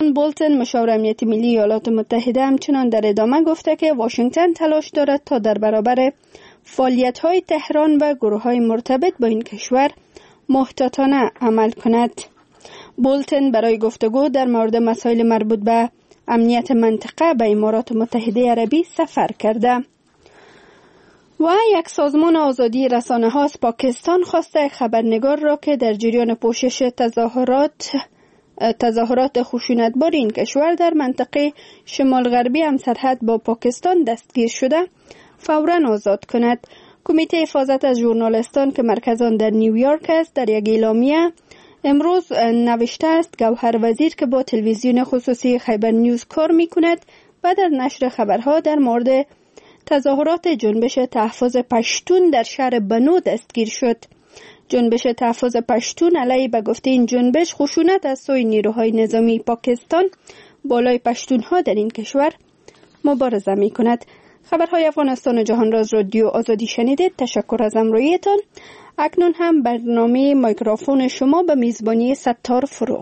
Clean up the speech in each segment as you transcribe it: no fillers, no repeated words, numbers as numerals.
جان بولتن مشاور امنیت ملی ایالات متحده همچنان در ادامه گفته که واشنگتن تلاش دارد تا در برابر فعالیت‌های تهران و گروه‌های مرتبط با این کشور محتاطانه عمل کند. بولتن برای گفتگو در مورد مسائل مربوط به امنیت منطقه به امارات متحده عربی سفر کرده. و یک سازمان آزادی رسانه‌ها از پاکستان خواسته خبرنگار را که در جریان پوشش تظاهرات خشونتبار این کشور در منطقه شمال غربی همسرحد با پاکستان دستگیر شده فوراً آزاد کند. کمیته حفاظت از ژورنالیستان که مرکز آن در نیویورک است در یک اعلامیه امروز نوشته است گوهر وزیر که با تلویزیون خصوصی خیبر نیوز کار می‌کند و در نشر خبرها در مورد تظاهرات جنبش تحفظ پشتون در شهر بنو دستگیر شد. جنبش تحفظ پشتون علیه به گفته این جنبش خشونت از سوی نیروهای نظامی پاکستان بالای پشتونها در این کشور مبارزه می کند. خبرهای افغانستان و جهان راز رادیو آزادی شنیدید. تشکر از همراهیتان. اکنون هم برنامه میکروفون شما به میزبانی ستار فروغ.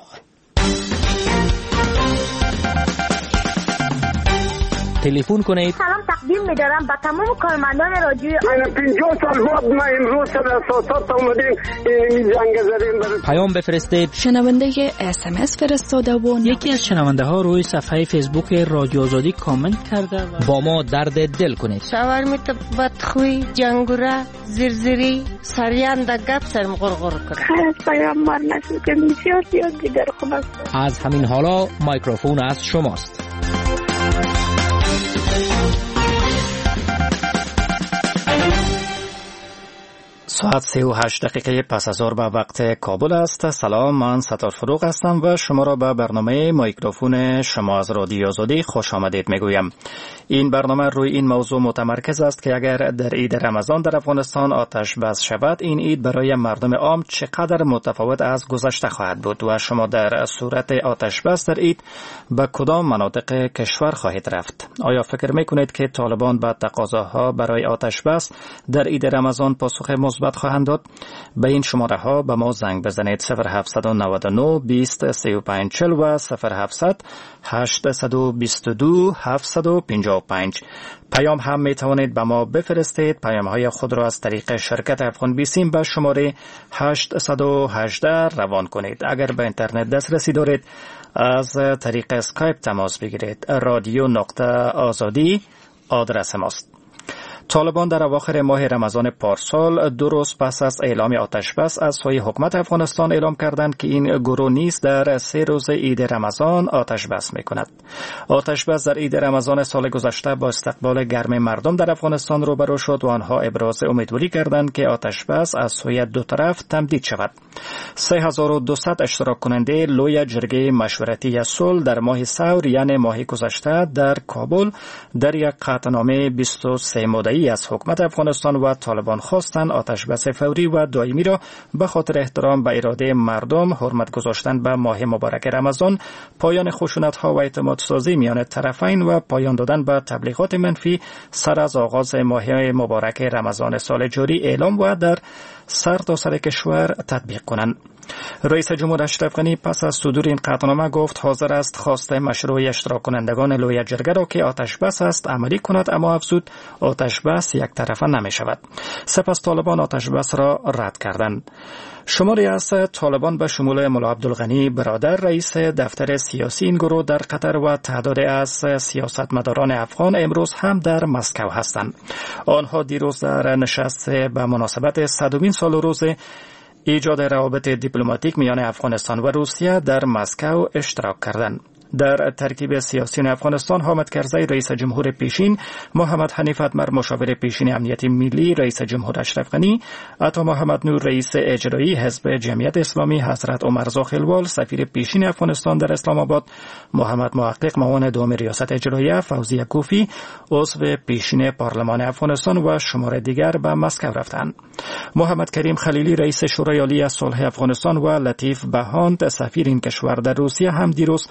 تلفن کنید. سلام تقدیم می‌دارم به تمام کارمندان رادیو. من 50 سال بعد ما امروز در اساسات اومدیم این جنگ زدیم. پیام بفرستید. شنونده SMS فرستاده و یکی از شنونده ها روی صفحه فیسبوک رادیو آزادی کامنت کرده و با ما درد دل کنید. شاورمیت بدخوی جنگوره زرزری سریان د گپ سرم غرغر کنه. خیر پیام مار نشد که بسیار زیاد دیگر خلاص. از همین حالا میکروفون از شماست. ساعت 38 دقیقه پس از ظهر به وقت کابل است. سلام، من ستار فروغ هستم و شما را به برنامه میکروفون شما از رادیو آزادی خوش آمدید میگویم. این برنامه روی این موضوع متمرکز است که اگر در عید رمضان در افغانستان آتش بس شود، این عید برای مردم عام چقدر متفاوت از گذشته خواهد بود و شما در صورت آتش بس در عید به کدام مناطق کشور خواهید رفت؟ آیا فکر میکنید که طالبان به تقاضاها برای آتش بس در عید رمضان پاسخ مثبت خواهند داد؟ به این شماره ها به ما زنگ بزنید 0799 20 35 40 و 0700 822 755. پیام هم می توانید به ما بفرستید. پیام های خود را از طریق شرکت افغان بیسیم به شماره 818 روان کنید. اگر به اینترنت دسترسی دارید از طریق اسکایپ تماس بگیرید. radio.azadi آدرس ماست. طالبان در اواخر ماه رمضان پارسال 2 روز پس از اعلام آتش بس از سوی حکومت افغانستان اعلام کردند که این گروه نیز در 3 روز عید رمضان آتش بس می‌کند. آتش بس در عید رمضان سال گذشته با استقبال گرم مردم در افغانستان روبرو شد و آنها ابراز امیدواری کردند که آتش بس از سوی دو طرف تمدید شود. 3200 اشتراک کننده لوی جرگه مشورتی صلح در ماه ثور یعنی ماه گذشته در کابل در یک قطعنامه 23 ماده‌ای از حکومت افغانستان و طالبان خواستند آتش بس فوری و دائمی را به خاطر احترام به اراده مردم، حرمت گذاشتن به ماه مبارک رمضان، پایان خشونت‌ها و اعتماد سازی میان طرفین و پایان دادن به تبلیغات منفی سر از آغاز ماه مبارک رمضان سال جاری اعلام و در سرتاسر کشور تطبیق کنند. رئیس جمهور اشرف غنی پس از صدور این قطعنامه گفت حاضر است خواست مشروع اشتراک کنندگان لوی جرگه را که آتش بس است عملی کند، اما افزود آتش بس یک طرفه نمی شود. سپس طالبان آتش بس را رد کردند. شماری از طالبان به شمول ملا عبدالغنی برادر رئیس دفتر سیاسی این گروه در قطر و تعدادی از سیاستمداران افغان امروز هم در مسکو هستند. آنها دیروز در نشست به مناسبت 100مین سال روز ایجاد روابط دیپلماتیک میان افغانستان و روسیه در مسکو اشتراک کردند. در ترکیب سیاسی افغانستان حامد کرزی رئیس جمهور پیشین، محمد حنیف اتمر مشاور پیشین امنیت ملی رئیس جمهور اشرف غنی، عطا محمد نور رئیس اجرایی حزب جمعیت اسلامی، حضرت عمرزا خلوال سفیر پیشین افغانستان در اسلام آباد، محمد محقق معاون دوم ریاست اجراییه، فوزیه کوفی عضو پیشین پارلمان افغانستان و شمار دیگر به مسکو رفتند. محمد کریم خلیلی رئیس شورای عالی صلح افغانستان و لطیف بهاند سفیر این کشور در روسیه هم دیروز در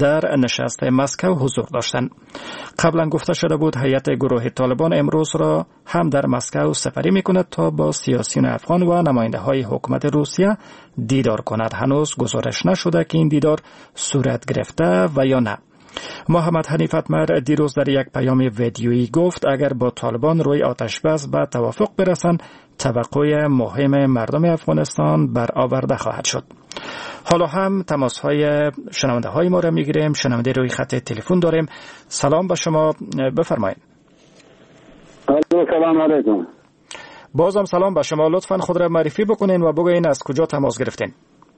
در نشست مسکو حضور داشتند. قبلا گفته شده بود هیئت گروه طالبان امروز را هم در مسکو سفری می‌کند تا با سیاسیون افغان و نماینده‌های حکومت روسیه دیدار کند. هنوز گزارش نشده که این دیدار صورت گرفته و یا نه. محمد حنیف اتمر دیروز در یک پیام ویدیویی گفت اگر با طالبان روی آتش بس به توافق برسند توقع مهم مردم افغانستان برآورده خواهد شد. حالا هم تماس‌های شنونده‌های ما را می‌گیریم. شنونده روی خط تلفن داریم. سلام به شما، بفرمایید. سلام علیکم. بازم سلام به شما. لطفاً خود را معرفی بکنین و بگوین از کجا تماس گرفتین.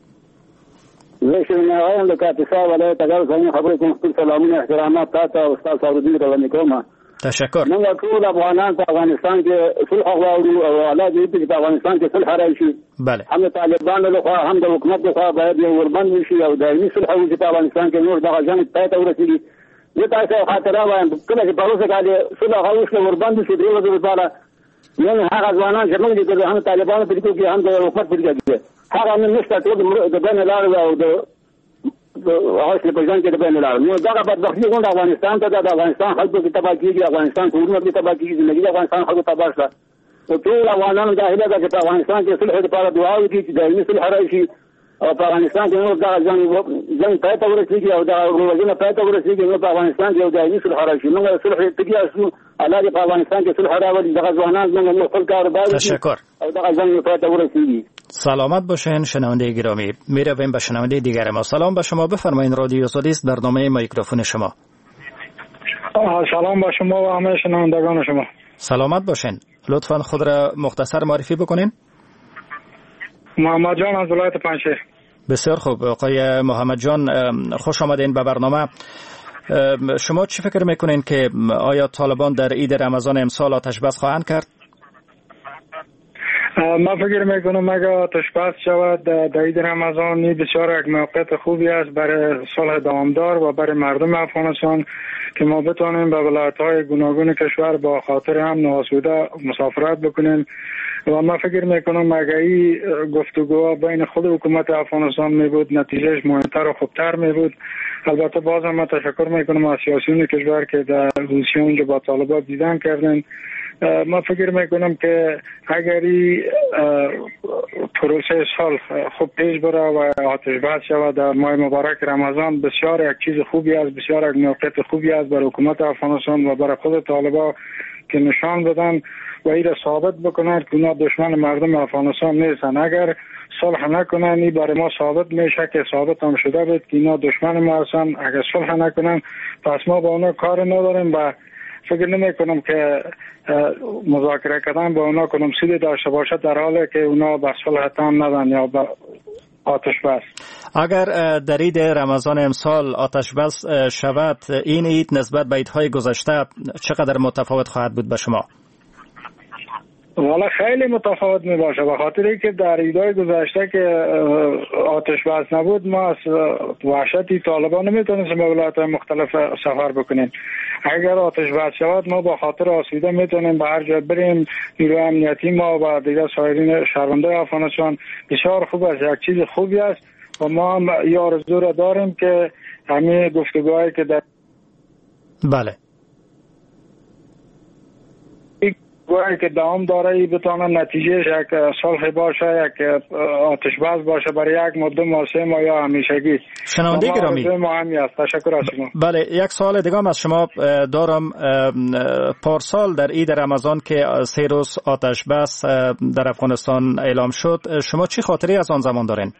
زشون آقایان د کاپیسا ولایت اگر څنګه خبرې کوم خپل سلامونه احترامات تاسو او استاد سعودي ته وکوم. تشکر. موږ ټول افغانان په افغانستان کې صلح غواړو او الله دې په افغانستان کې صلح راشي. بله. هم طالبان له خوا هم د حکومت له خوا باید یو وربند وشي او دایمي صلح وشي په افغانستان کې نور دغه ځان پای ته ورسیږي. زه تاسو خاطره وایم کله چې په اوسه کې صلح غوښتل وربند شي درې ورځې لپاره نن هغه ځوانان چې موږ دې هم طالبان په دې کې هم د حکومت په دې کې هغه نن نشته ټول د بین لار او د هغه په ځان کې د بین لار نو دا بدبختي غونډه افغانستان ته د افغانستان خلکو کې تباہ کیږي افغانستان ټولنه کې تباہ کیږي زندگی افغانستان خلکو تباہ شوه او ټول افغانانو د هیله ده چې په افغانستان کې صلح لپاره دعا وکړي چې دایمي صلح راشي او په افغانستان کې نور دا ځان پای ته ورسیږي او دا ورځونه پای ته ورسیږي نو په افغانستان کې دایمي صلح راشي نو صلح تګي اسو الله دې په افغانستان کې صلح راوړي دغه ځوانان موږ خپل کار باندې تشکر او دغه ځان پای ته ورسیږي. سلامت باشین شنونده گرامی. میرویم به شنونده دیگر ما. سلام به شما، بفرمایید. رادیو آزادی است، برنامه میکروفون شما. سلام به شما و همه شنوندگان شما. سلامت باشین. لطفا خود را مختصر معرفی بکنین. محمد جان از ولایت پنجشیر. بسیار خوب آقای محمد جان، خوش آمدین به برنامه. شما چی فکر میکنین که آیا طالبان در عید رمضان امسال آتش بس خواهند کرد؟ من فکر میکنم اگر آتش بس شود در عید رمضان بسیار یک موقعیت خوبی است برای صلح دوامدار و برای مردم افغانستان که ما بتوانیم به ولایت‌های گوناگون کشور با خاطر هم آسوده مسافرت بکنیم و من فکر میکنم اگر این گفتگوها بین خود حکومت افغانستان می بود نتیجهش مهمتر و خوبتر می بود. البته باز هم من تشکر میکنم از سیاسیون کشور که در روسیه اونجا با طالبان دیدن کردن. من فکر میکنم که اگر این پروسه صلح خوب پیش بره و آتش بس شود در ماه مبارک رمضان بسیار یک چیز خوبی است، بسیار یک موقعیت خوبی است برای حکومت افغانستان و برای خود طالبان که نشان بدن و این را ثابت بکنند که اونا دشمن مردم افغانستان نیستن. اگر صلح نکنن این برای ما ثابت میشه که ثابت هم شده بود که اینا دشمن ما هستن. اگر صلح نکنن پس ما با اونا کار نداریم و فکر نمی کنم که مذاکره کردن با اونا کنم سودی داشته باشد در حالی که اونا به صلح تام ندن یا به آتش بس. اگر در عید رمضان امسال آتش بس شود این عید نسبت به عیدهای گذشته چقدر متفاوت خواهد بود به شما؟ والا خیلی متفاوت می باشه به خاطر اینکه در عیدهای گذشته که آتش بس نبود ما از وحشت طالبان نمیتونستیم به ولایت‌های مختلف سفر بکنیم. اگر آتش بس شود ما با خاطر آسوده میتونیم به هر جا بریم. نیروی امنیتی ما و دیگر سایرین شهروندان افغانستان بسیار خوب است، یک چیز خوبی است و ما هم این آرزو را داریم که همین گفتگوهایی که در بله گویی که دوام داره بتونه نتیجهش یک صلح باشه، یک آتش بس باشه برای یک مدت موسم یا همیشگی. شنونده گرامی مهمی است. تشکر از شما. بله یک سوال دیگه از شما دارم. پارسال در عید رمضان که 3 روز آتش بس در افغانستان اعلام شد شما چی خاطری از آن زمان دارین؟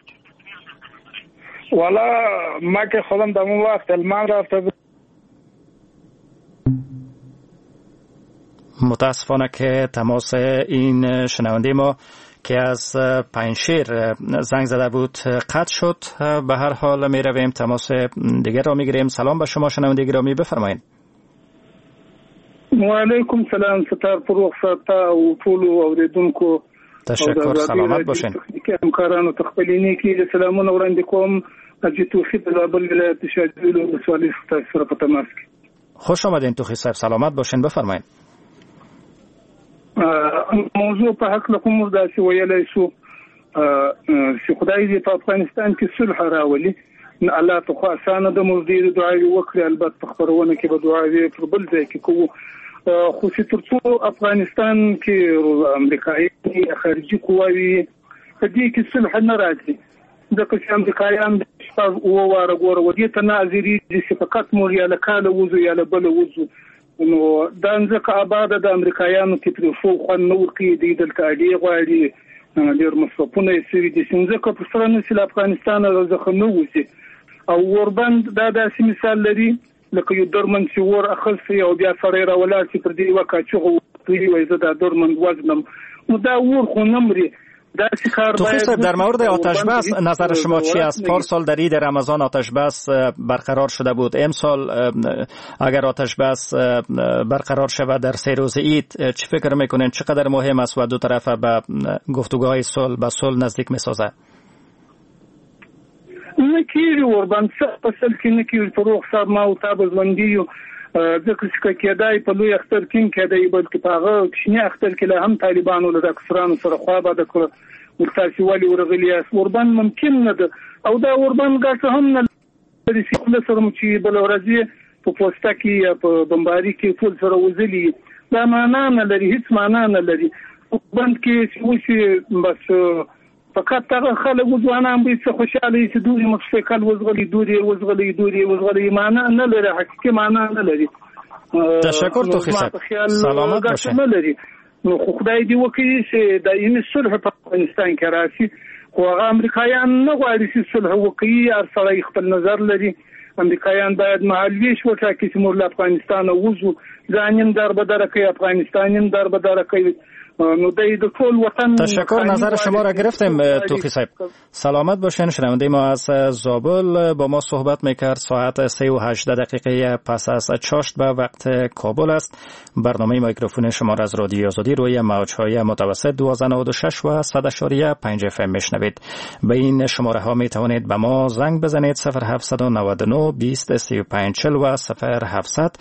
والا ما که خودم در اون وقت علمان رفته متاسفانه که تماس این شنونده ما که از پنجشیر زنگ زده بود قطع شد. به هر حال می رویم تماس دیگر را می گیریم. سلام به شما شنونده گرامی، بفرمایید. و علیکم سلام ستار پروخ ستا و طول اوریدونکو. تشکر، سلامت باشین. همکارانو تخپلینی کی سلامونه وړاندې کوم. اجي توفیق د بل ولایت شاجویل او سوالي سره په تماس کې. خوش آمدین توفیق صاحب، سلامت باشین، بفرمایید. موضوع په حق له کوم داسې ویلای شو چې خدای دې په افغانستان کې صلح راولي الله ته خو اسانه د مزدي دعاوي وکړي البته خبرونه کې به دعاوي پر بل ځای کې کوو خو چې ترڅو افغانستان کې امریکایي خارجي قواوي په دې کې صلح نه راځي ځکه چې امریکایان د شپږ او واره ګوره ودې ته ناظري چې فقط مور یا لکاله وځو یا بل وځو نو دا ځکه آباد د امریکایانو کې پر فوق خو نور کې د دلته اړې غواړي ډېر مصرفونه یې سوي دي ځکه په سره نسل افغانستان راځخه نو وځي او وربند دا داسې مثال لري لکه یو درمن چې ور اخلسي او بیا سره راولار چې پر دې وکړي چې وي زه دا درمن وزنم نو دا ور خو نمرې توفیق در مورد آتش بس نظر شما چی است؟ پارسال در عید رمضان آتش بس برقرار شده بود. امسال اگر آتش بس برقرار شود در 3 روز عید چی فکر میکنین چقدر مهم است و دو طرف به گفتگوهای صلح به صلح نزدیک میسازه؟ نکیری وربان پسل کې نکیری فروغ صاحب ما او تاسو باندې ځکه چې کېدای په لوی اختر کې کېدای بلکې په هغه کښنی اختر کې له هم طالبانو له کسرانو سره خو به د ورتاسي والی ورغلی وربان ممکن نه ده او دا وربان ګټه هم نه لري چې سره چې بل ورځي په پوسټه کې په بمباري کې ټول سره وزلي دا معنا نه لري هیڅ معنا نه لري بند کې چې بس فقط هغه خلک ځوانان به څه خوشاله چې دوی مخفقل وزغلي معنا نه لري حقیقي معنا نه لري تشکر توفیق صاحب سلامت باشه نو خدای دې وکړي چې دایمي صلح په افغانستان کې راشي خو هغه امریکایان نه غواړي چې صلح وکړي هر سړی خپل نظر لري امریکایان باید محلي شو چې موږ افغانستان وځو ځانیم در بدر کوي افغانستانیم در بدر کوي نو د ټول وطن. تشکر نظر شما را گرفتیم توفیق صاحب سلامت باشین. شنونده ما از زابل با ما صحبت میکرد. ساعت 3:18 پس از چاشت به وقت کابل است. برنامه میکروفون شما را از رادیو آزادی روی موج‌های متوسط 1296 و 100.5 FM میشنوید. به این شماره ها می توانید به ما زنگ بزنید 0799 20 35 40 و 0700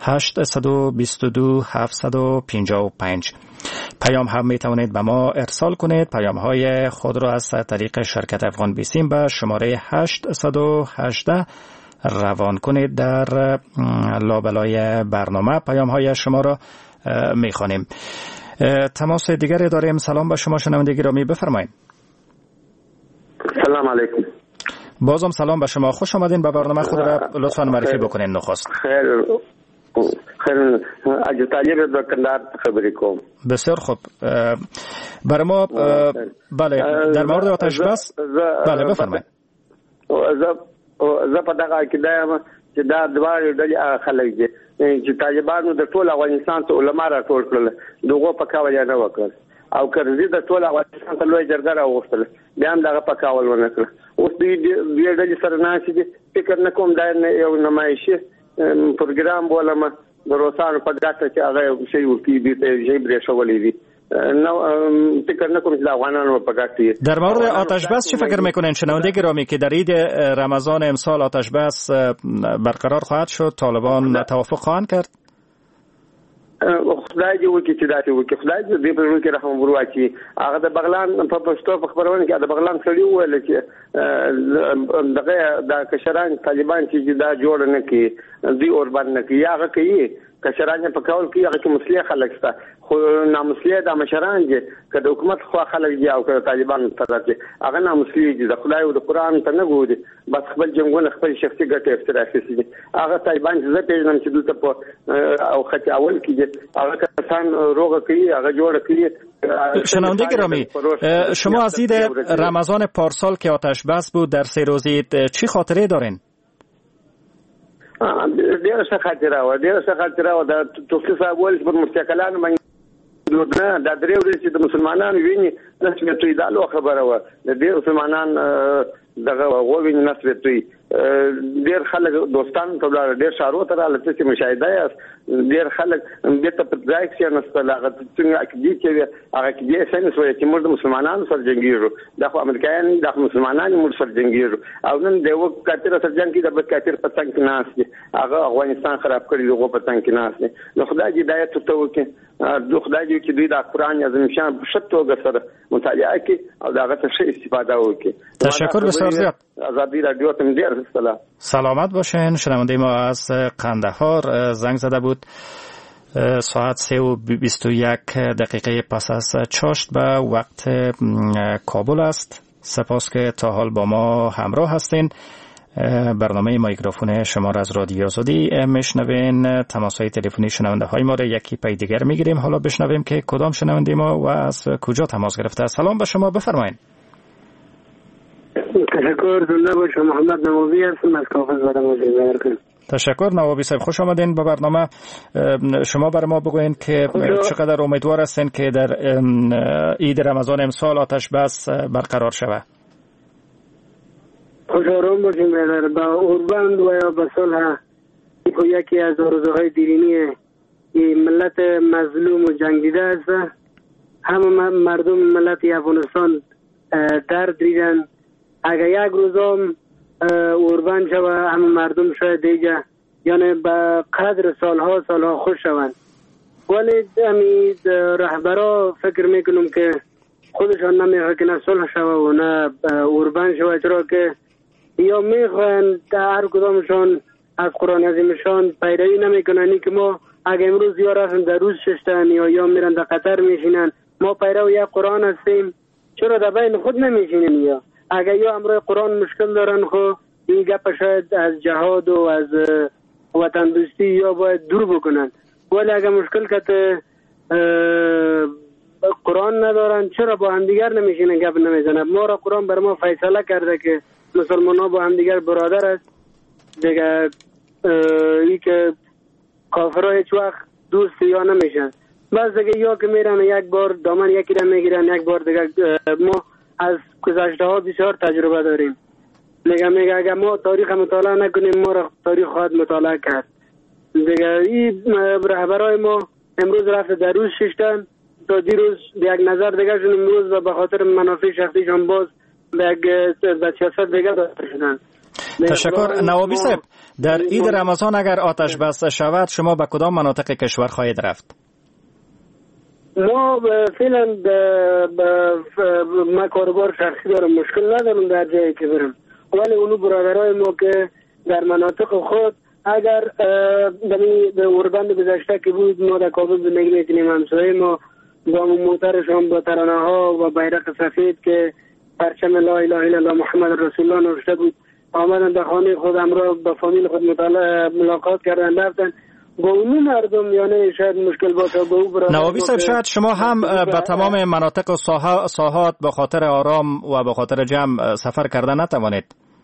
822 755. پیام هم می توانید به ما ارسال کنید. پیام های خود را از طریق شرکت افغان بیسیم به شماره 818 روان کنید. در لابلای برنامه پیام های شما را می خوانیم. تماس دیگری داریم. سلام به شما شنونده گرامی، بفرمایید. سلام علیکم. بازم سلام به شما، خوش آمدین. به برنامه خود را لطفاً معرفی بکنین نخست. خیر اجازه طالب د کندهار خبرې کوم. بسیار خوب. برای ما بله در مورد آتش بس بله بفرمایید. زه په دغه کې دا چې دا دوه ډلې خلک دي چې طالبانو د ټول افغانستان ته علما راټول کړل دغه په کاول نه وکړ او کرزي د ټول افغانستان ته لوی جرګه راوغوښتل بیا هم دغه په کاول ونه کړ. اوس دې ډلې سره ناشې دي فکر نه کوم دا یو نمایشي پروګرام بولم د روسانو په ګټه چې هغه شی ورکی دي ته جې برېښولې دي نو فکر نه کوم چې افغانانو په ګټه. در مورد آتش بس چی فکر میکنین شنونده گرامی که در عید رمضان امسال آتش بس برقرار خواهد شد؟ طالبان توافق خواهند کرد؟ خدای دې وکړي چې دا وکړي خدای دې په روح کې رحم وروچي. هغه د بغلان په پښتو په خبرونه کې د بغلان سړي وویل چې دغه د کشران طالبان چې دا جوړ نه کړي دوی اوربان نه کوي هغه کوي کشران په کول کې هغه کې مسلې خلک ستا خو نامسلې د مشران دي که د حکومت خو خلک دي او که طالبان طرف دي هغه نامسلې دي د خدای او د قران ته نه ګوري بس خپل جنگونه خپل شخصي ګټه افتراخي دي. هغه طالبان چې زه پیژنم چې دلته په او خط اول کې دي هغه کسان روغه کوي هغه جوړ کوي. شنونده گرامی شما از عید رمضان پارسال که آتش بس بود در 3 روز عید چی خاطره دارین؟ ډېر ښه خاطره و د توفیق صاحب ویل چې پر مستقلانو باندې نه دا درې ورځې چې د مسلمانانو ویني نسبت توی دا لو خبره و د ډېر مسلمانان دغه وویني نسبت توی ډېر خلک دوستان ته لاړ ډېر شارو ته رااله چې مشاهده یې ډېر خلک بیرته په ځای کې نستل هغه څنګه اکیدي چې هغه کې سنس وایي چې موږ مسلمانانو سره جنگیږو د امریکایانو د مسلمانانو موږ سره جنگیږو او نن د یو کاتر سره جنگ کې د بل کاتر په څنګ کې ناس دي هغه افغانستان خراب کړی دغه په څنګ کې ناس دي. نو خدای دې هدایت ته وکړي خدای دې چې دوی د قرآن عظیم شان په شتوګه سره مطالعه کوي او دغه څخه استفاده وکړي. تشکر بسیار زیات. آزادی رادیو ته ډیر السلام. سلامت باشین. شنونده ما از قندهار زنگ زده بود. ساعت 3:21 پس از چاشت به وقت کابل است. سپاس که تا حال با ما همراه هستین. برنامه میکروفون شما را از رادیو آزادی میشنوین. تماس‌های تلفنی شنونده های ما را یکی پی دیگر میگیریم. حالا بشنویم که کدام شنونده ما و از کجا تماس گرفته. سلام به شما، بفرمایید. تشکر. زنده باشم. محمد نوابی هستم از کافز بدم. تشکر نوابی صاحب، خوش آمدین به برنامه. شما برای ما بگوین که چقدر امیدوار هستین که در عید رمضان امسال آتش بس برقرار شود. خوش آرام باشیم برادر. با اوربند و یا به صلح یکی از آرزوهای دیرینی ملت مظلوم و جنگیده است. همه مردم ملت افغانستان درد دیدن. اگر یک روزم اوربند شود همه مردم شاید دیگه یعنی به قدر سالها خوش شوند. ولی امید رهبرا فکر میکنم که خودشان نمیخواه که نه صلح شود و نه اوربند شود، چرا که یا میخواهند هر کدامشان از قرآن عظیمشان پیروی نمیکنن که ما اگه امروز یا رفتن در روز ششتن یا میرن در قطر میشینن ما پیرو یک قرآن هستیم، چرا در بین خود نمیشینن؟ یا اگه یا امروز قرآن مشکل دارن خو این گپ شاید از جهاد و از وطن دوستی یا باید دور بکنن، ولی اگه مشکل که قرآن ندارن چرا با هم دیگر نمیشینن گپ نمیزنن؟ ما را قرآن بر ما فیصله کرده که مسلمان ها با هم دیگر برادر است دیگه، ای که کافرها هیچ وقت دوست یا نمیشن. بس دیگه یا که میرن یک بار دامن یکی را میگیرن یک بار دیگه. ما از گذشته ها بسیار تجربه داریم. میگه اگر ما تاریخ مطالعه نکنیم ما را تاریخ خواهد مطالعه کرد دیگه. این رهبرای ما امروز رفت در روز ششتن تا دیروز یک نظر دیگه شون امروز و به خاطر منافع شخصیشان باز به سیاست دیگه داشته شدن. تشکر. نوابی صاحب، در عید رمضان اگر آتش بسته شود شما به کدام مناطق کشور خواهید رفت؟ ما فعلا ما کاربار شخصی دارم، مشکل ندارم در جایی که برم، ولی اونو برادرای ما که در مناطق خود اگر در اوربند گذشته که بود ما در کابل زندگی میکنیم، همسایه ما با موترشان با ترانه ها و بیرق سفید که پرچم لا اله الا الله محمد رسول الله نوشته بود آمدن در خانه خود امرا با فامیل خود ملاقات کردن رفتن. با اونو مردم یعنی شاید مشکل باشه با او برادر. نوابی صاحب شاید شما هم به تمام مناطق و ساحات به خاطر آرام و به خاطر جمع سفر کردن نتوانید.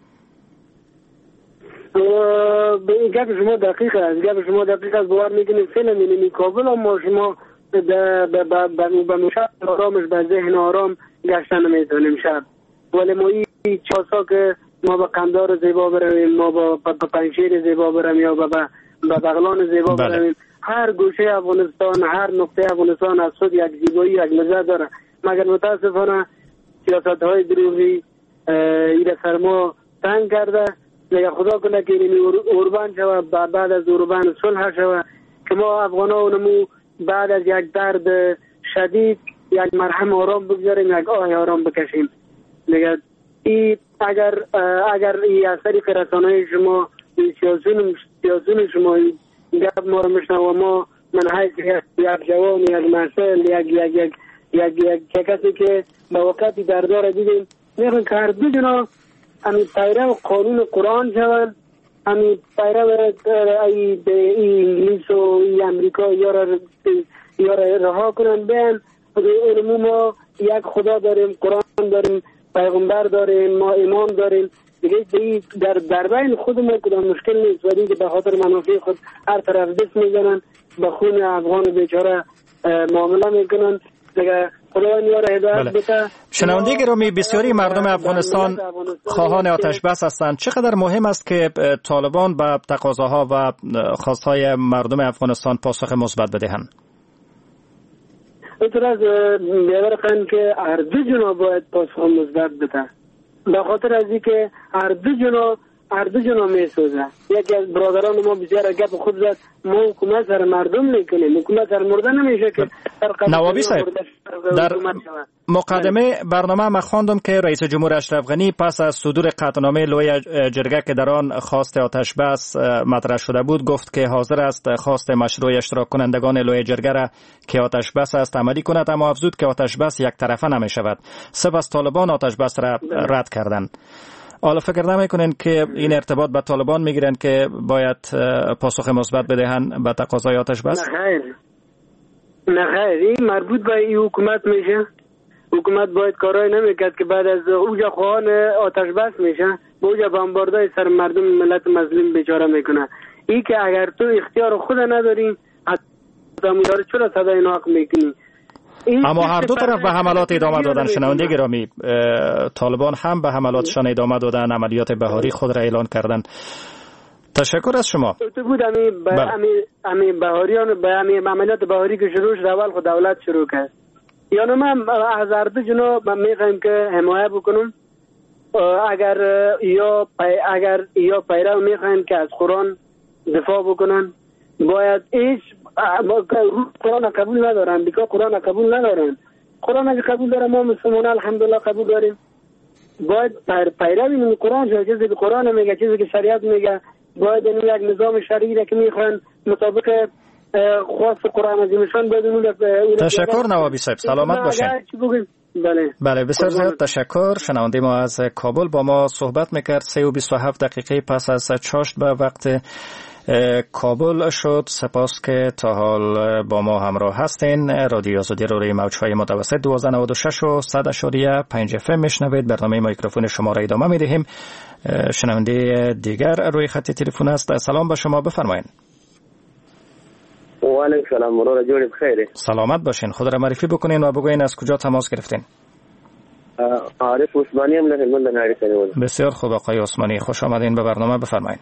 به این گپ شما دقیق است، گپ شما دقیق است. باور میکنید فعلا این کابل ما شما به مشاب آرامش به ذهن آرام گشتن نمیتونیم شب، ولی ما این چاسا که ما به قندار زیبا برویم، ما با پنشیر زیبا برویم یا به بغلان زیبا برویم، هر گوشه افغانستان هر نقطه افغانستان از خود یک زیبایی یک لذت داره، مگر متاسفانه سیاست های دروغی این سر ما تنگ کرده. دیگه خدا کنه که این اوربان شود، بعد از اوربان صلح شود که ما افغان ها اونمو بعد از یک درد شدید یک مرهم آرام بگذاریم، یک آه آرام بکشیم دیگه. این اگر این از طریق رسانه شما سیاسون شما گپ ما رو میشنه و ما من حیث یک جوان یک مسئل یک کسی که به وقتی دردار دیدیم میخوان که هر دو جنا همی پیرو قانون قرآن شوند، همی پیرو انگلیس و امریکا یا را رها کنند بین. ما یک خدا داریم، قرآن داریم، پیغمبر داریم، ما ایمان داریم دیگه. در بین خودمون کدام مشکل نیست، ولی به خاطر منافع خود هر طرف دست میزنن، به خون افغان بیچاره معامله میکنن دیگه. شنونده گرامی، بسیاری مردم افغانستان خواهان آتش بس هستند. چقدر مهم است که طالبان به تقاضاها و خواستهای مردم افغانستان پاسخ مثبت بدهند؟ اعتراض بیاورخند که هر دو جنا باید پاسخ مثبت بده، به خاطر از اینکه هر دو جنا هر دو جنا میسوزه. یکی از برادران ما بسیار گپ خود زد ما حکومت سر مردم میکنیم، حکومت سر مرده نمیشه که نوابی صاحب در مقدمه برنامه ما خواندم که رئیس جمهور اشرف غنی پس از صدور قطعنامه لوی جرگه که در آن خواست آتش بس مطرح شده بود گفت که حاضر است خواست مشروع اشتراک کنندگان لوی جرگه را که آتش بس است عملی کند، اما افزود که آتش بس یک طرفه نمی شود. سپس طالبان آتش بس را رد کردند. حالا فکر نمیکنین که این ارتباط به طالبان میگیرن که باید پاسخ مثبت بدهن به تقاضای آتش بس؟ نه خیر، این مربوط به این حکومت میشه. حکومت باید کارای نمیکرد که بعد از اوجا خواهان آتش بس میشه با اوجا بمباردای سر مردم ملت مظلوم بیچاره میکنه. این که اگر تو اختیار خود نداری حتی چرا صدای ناق میکنی؟ اما هر دو طرف به حملات ادامه دادن. شنونده گرامی، طالبان هم به حملاتشان ادامه دادن، عملیات بهاری خود را اعلان کردن. تشکر از شما. تو بود امی بهاریان به امی عملیات بهاری که شروع شد اول خود دولت شروع کرد. یعنی من از هر دو جناب میخوایم که حمایت بکنم. اگر یا پیرو میخوایم که از قرآن دفاع بکنن، باید هیچ قرآن قبول ندارن، دیگه قرآن قبول ندارن. قرآن اگه قبول داره ما مسلمان الحمدلله قبول داریم. باید پیروی قرآن شد، چیزی که قرآن میگه، چیزی که شریعت میگه، باید این یک نظام شرعی را که میخوان مطابق خواست قرآن عظیمشان بدون. تشکر نوابی صاحب، سلامت باشین. بله بسیار زیاد تشکر. شنونده ما از کابل با ما صحبت میکرد. 3:27 پس از چاشت به وقت کابل شد. سپاس که تا حال با ما همراه هستین. رادیو آزادی روی موجهای متوسط 1296 و 100.5 FM میشنوید. برنامه میکروفون شما را ادامه میدهیم. شنونده دیگر روی خط تلفن است. سلام به شما، بفرمایید. و علیکم سلام، مرور جوری بخیر. سلامت باشین. خود را معرفی بکنین و بگوین از کجا تماس گرفتین. عارف عثمانی ام له هلمند ناری کنیم. بسیار خوب آقای عثمانی، خوش آمدین به برنامه، بفرمایید.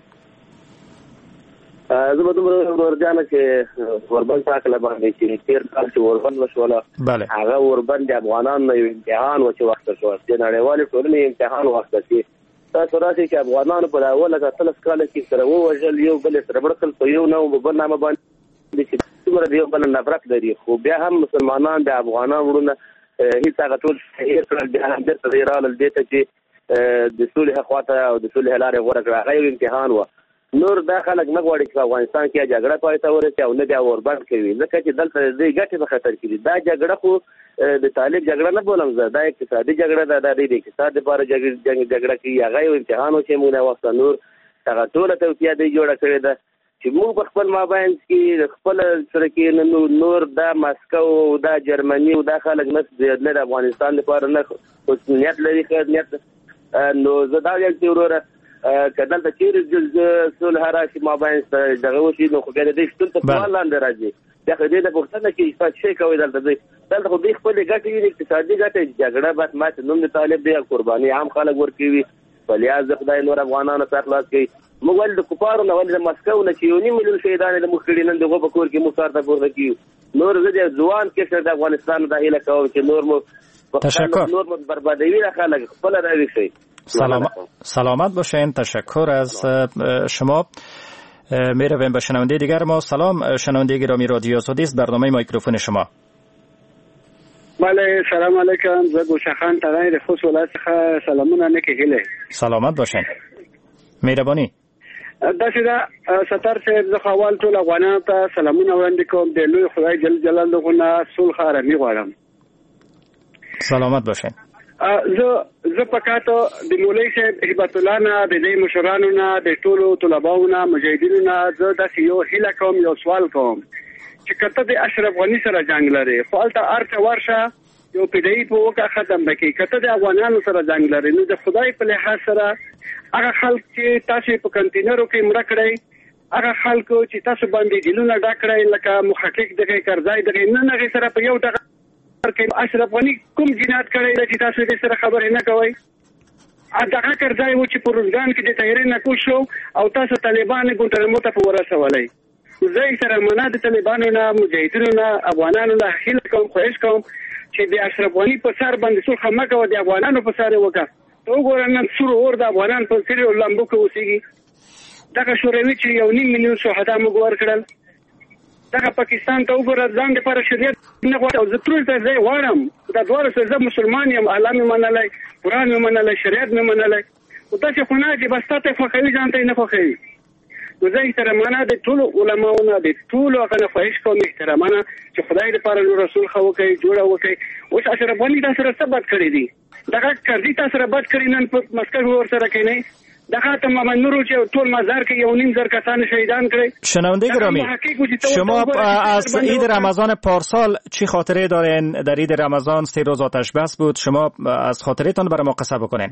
زه به دومره ورجانه چې وربند تاکله باندې چې تیر کال چې وربند وشوله هغه وربند د افغانانو یو امتحان و چې وخت شو د نړیوالې ټولنې امتحان وخت چې تاسو راشي چې افغانانو په اوله کې 30 کال کې سره ووژل، یو بل سره بړکل په یو نو برنامه باندې چې څومره دی بل نفرت لري، خو بیا هم مسلمانان د افغانانو ورونه هیڅ هغه ټول هیڅ کړل بیا هم د تغیرال دې ته چې د صلح خواته او د صلح لارې غوړه کړه. هغه امتحان و. نور دا خلک نه غواړي چې افغانستان کې جګړه پای ته ورسي او نه بیا وربند کوي، ځکه چې دلته د ګټې په خطر کې دا جګړه خو د طالب جګړه نه بولم زه، دا اقتصادي جګړه ده، د اقتصاد لپاره جګړه کوي. هغه یو امتحان و چې موږ نه وخت نور هغه ټوله توصیه دی جوړه کړې ده چې موږ په خپل مابین کې خپل سره کې نور دا مسکو او دا جرمني او دا خلک نه د افغانستان لپاره نه مسؤلیت لري، خدمت. نو زه دا یو چې وروره کدل ته چیرې صلح راشي مابین دغه وشي، نو خو بیا د دې شتون ته سوال لاندې راځي. بیا خو دې د پوښتنه کې تاسو څه کوئ دلته خو دې خپلې ګټې وي، اقتصادي ګټې، جګړه بس ماته نوم د طالب دی، قرباني عام خلک ورکوي، فلیاز د خدای نور افغانانو سره خلاص کوي. موږ ولې د کفارو نه ولې د مسکو نه چې 1.5 ملیون شهیدان د مخ کړي نن دغه په کور کې مو سره ته پورته کیو. نور زه د ځوان کې د افغانستان د هیله کوم چې نور مو بربادوي خلک خپل راوي شي. سلامت باشین. تشکر از شما. می رویم به شنونده دیگر ما. سلام شنونده گرامی رادیو آزادی است، برنامه میکروفون شما. بله سلام علیکم. زه گوشخان تغیر د خوست ولایت څخه سلامونه نه کېږي. سلامت باشین. مهرباني. داسې دا ستر صاحب زه اول ټول افغانانو ته سلامونه وړاندې کوم. د لوی خدای جل جلاله نه صلح آرامي غواړم. سلامت باشین. زه پکاتو د مولوی صاحب هبت الله نه، د دې مشرانو نه، د ټولو طلباو نه، مجاهدینو نه زه داسې یو هیله کوم، یو سوال کوم چې کته د اشرف غنی سره جنگ لري، خو هلته ارته ورشه یو پیډای په وکه ختم بکی، کته د افغانانو سره جنگ لري، نو د خدای په لحاظ سره هغه خلک چې تاسو په کنټینرو کې مړه کړی، هغه خلکو چې تاسو باندې ګلونه ډک کړی لکه محقق دغه کرزای دغه نه هغه سره په یو دغه اشرف غنی کوم جنایت کړی چې تاسو دې سره خبرې نه کوئ. دغه کرزای و چې په روزګان کې د تحریر نه کوشو او تاسو طالبان ګونټرمو ته ورسولای. زه سره مناد طالبانو نه، مجاهدینو نه، افغانانو نه هیله کوم، خواهش کوم چې د اشرف غنی په سر باندې څو خمکه و د افغانانو په سر وکړه. ته وګوره نن سور اور د افغانان په سری لامبو کې اوسېږي. دغه شوروي چې 1.5 میلیون شهدا موږ ورکړل، دغه پاکستان ته وګوره ځان لپاره شریعت نه غواړي او زه ترور ته ځای غواړم دا دواړه څه زه مسلمان یم، الله مې منلی، قرآن مې منلی، شریعت مې منلی، خو داسې خو نه چې بس تا ته خوښوي ځان ته یې نه خوښوي. نو زه احترامانه د ټولو علماونه د ټولو هغه نه خواهش کوم احترامانه چې خدای دپاره نو رسول ښه وکړي، جوړه وکړي. اوس اشرف غني تا سره څه بد کړي دي؟ دغه کردي تا سره بد کړي، نن په مسکر ورسره کینی دغه ته محمد نورو چې ټول مزار کې 1.5 کسان شهیدان کړي. شنونده گرامی، شما از عید رمضان پارسال چی خاطره دارین؟ در عید رمضان 3 روز آتش بس بود، شما از خاطرتان برای ما قصه بکنین.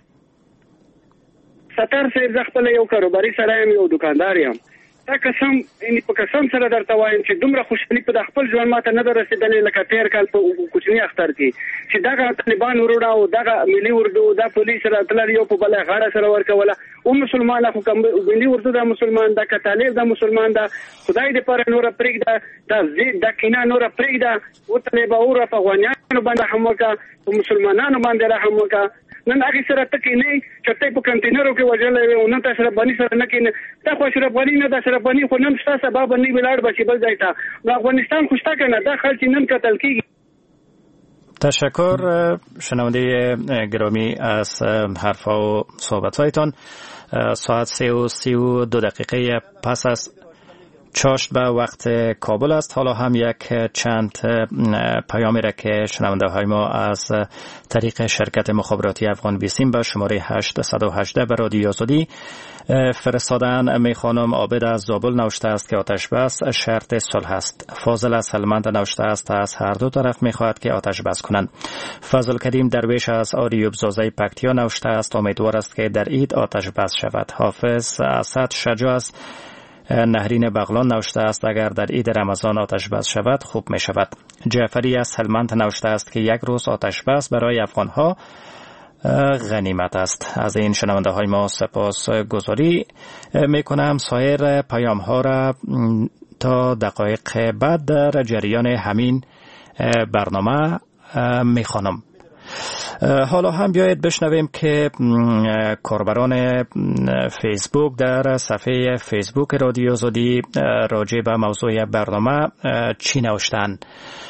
ستر صاحب زه خپل یو کاروباري سړی یم، یو دکاندار یم. دا قسم په قسم سره درته وایم چې دومره خوشحالي په خپل ژوند ماته نه ده رسېدلې لکه تېر کال په کوچني اختر کې چې دغه طالبان وروړه او دغه ملي اردو دا پولیس راتلل یو په بله غاړه سره ورکوله. او مسلمان خو ملي اردو دا مسلمان دا که طالب دا مسلمان دا، خدای دې پاره نوره پرېږده، دا زید دا کینه نوره پرېږده. وطلبه اوره په افغانیانو باندې رحم وکړه، په مسلمانانو باندې رحم وکړه. نن هغې سره ته کینې چرته په کنټینرو کې وژلی وی او نن ته اشرف غني سره نه کینې. دا خو اشرف غني نه، دا اشرف غني خو نن شته سبا به نه ولاړ به چې بل ځای ته. نو افغانستان خو شته که نه؟ دا خلک چې نن قتل کېږي. تشکر شنونده گرامی از حرفا و صحبت‌هایتان. ساعت 3:32 پس از چاشت به وقت کابل است. حالا هم یک چند پیامی را که شنونده های ما از طریق شرکت مخابراتی افغان بیسیم به شماره 818 به رادیو آزادی فرستادن. میخوانم عابد از زابل نوشته است که آتش بس شرط صلح است. فاضل از هلمند نوشته است از هر دو طرف میخواهد که آتش بس کنند. فضل کریم درویش از آریوب زازای پکتیا نوشته است امیدوار است که در عید آتش بس شود. حافظ اسد شجاع از نهرین بغلان نوشته است اگر در عید رمضان آتش بس شود خوب می شود. جعفری از هلمند نوشته است که یک روز آتش بس برای افغانها غنیمت است. از این شنونده های ما سپاس گذاری می کنم. سایر پیام ها را تا دقایق بعد در جریان همین برنامه می خوانم. حالا هم بیایید بشنویم که کاربران فیسبوک در صفحه فیسبوک رادیو آزادی راجع به موضوع برنامه چی نوشتند.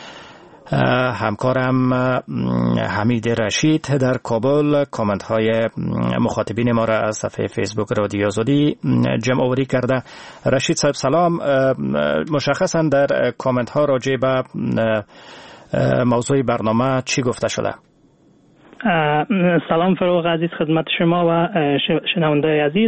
همکارم حمید رشید در کابل کامنت های مخاطبین ما را از صفحه فیسبوک رادیو آزادی جمع آوری کرده. رشید صاحب سلام، مشخصا در کامنت ها راجع به موضوع برنامه چی گفته شده؟ سلام فروغ عزیز خدمت شما و شنونده عزیز.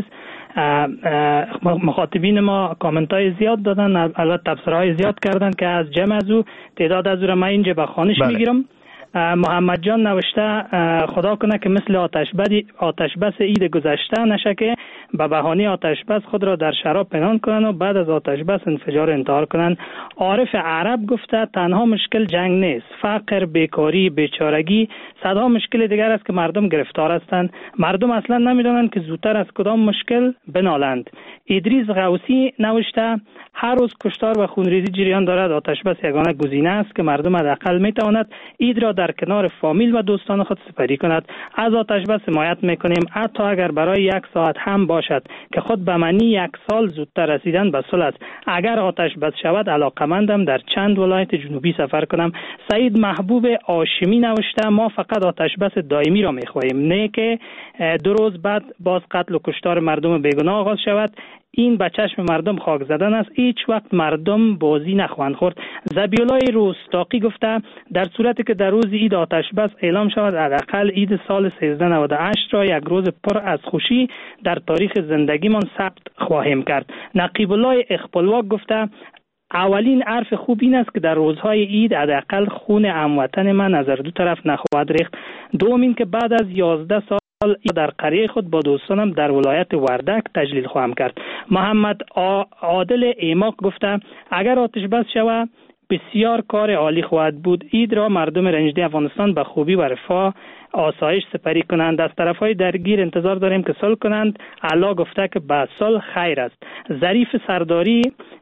مخاطبین ما کامنت های زیاد دادن، البته تبصره های زیاد کردن که از جمع از او تعداد از او را من اینجا به خوانش میگیرم. محمد جان نوشته خدا کنه که مثل آتش بس عید گذشته نشه که به بهانه آتش بس خود را در شراب پنهان کنن و بعد از آتش بس انفجار انتحار کنن. عارف عرب گفته تنها مشکل جنگ نیست، فقر، بیکاری، بیچارگی، صدها مشکل دیگر است که مردم گرفتار هستند. مردم اصلا نمیدونند که زودتر از کدام مشکل بنالند. ادریس غوثی نوشته هر روز کشتار و خونریزی جریان دارد، آتش بس یگانه گزینه است که مردم حداقل میتواند عید را در کنار فامیل و دوستان خود سپری کند. از آتش بس حمایت میکنیم، حتی اگر برای 1 ساعت هم باشد که خود به معنی 1 سال زودتر رسیدن به صلح است. اگر آتش بس شود علاقمندم در چند ولایت جنوبی سفر کنم. سعید محبوب هاشمی نوشته ما فقط آتش بس دائمی را میخواهیم، نه که 2 روز بعد باز قتل و کشتار مردم بیگناه آغاز شود. این به چشم مردم خاک زدن است، هیچ وقت مردم بازی نخواهند خورد. ذبیح‌الله روستاقی گفته در صورتی که در روز عید آتش بس اعلام شود حداقل عید سال 1398 را یک روز پر از خوشی در تاریخ زندگیمان ثبت خواهیم کرد. نقیب الله اخپلواک گفته اولین حرف خوب این است که در روزهای عید حداقل خون هموطن من از هر دو طرف نخواهد ریخت. دوم این که بعد از 11 سال در قریه خود با دوستانم در ولایت وردک تجلیل خواهم کرد. محمد عادل ایماق گفته اگر آتش بس شود بسیار کار عالی خواهد بود. عید را مردم رنجیده افغانستان به خوبی و رفاه آسایش سپری کنند. از طرفهای درگیر انتظار داریم که صلح کنند. الله گفته که به صلح خیر است. ظریف سرداری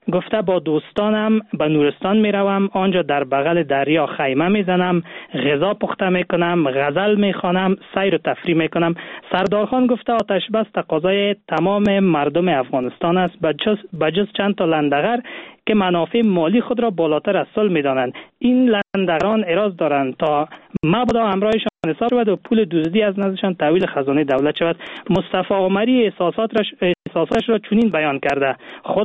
گفته با دوستانم به نورستان می روم، آنجا در بغل دریا خیمه می زنم، غذا پخته می کنم، غزل می خوانم، سیر و تفریح می کنم. سردار خان گفته آتش بس تقاضای تمام مردم افغانستان است، بجز چند تا لندغر که منافع مالی خود را بالاتر از صلح می دانند. این لندغران اراده دارند تا مبادا همراهشان حساب شود و پول دزدی از نزدشان تحویل خزانه دولت شود. مصطفی عمری احساساتش را چنین بیان کرده: